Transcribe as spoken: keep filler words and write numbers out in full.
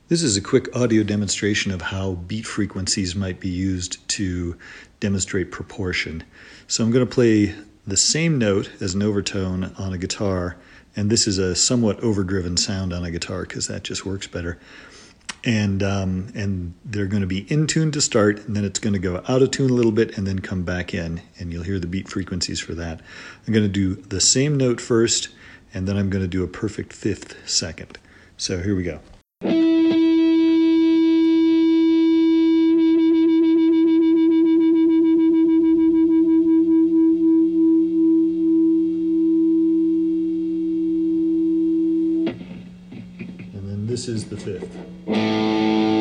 This is a quick audio demonstration of how beat frequencies might be used to demonstrate proportion. So I'm going to play the same note as an overtone on a guitar, and this is a somewhat overdriven sound on a guitar because that just works better. And um, and they're going to be in tune to start, and then it's going to go out of tune a little bit and then come back in, and you'll hear the beat frequencies for that. I'm going to do the same note first, and then I'm going to do a perfect fifth second. So here we go. And then this is the fifth.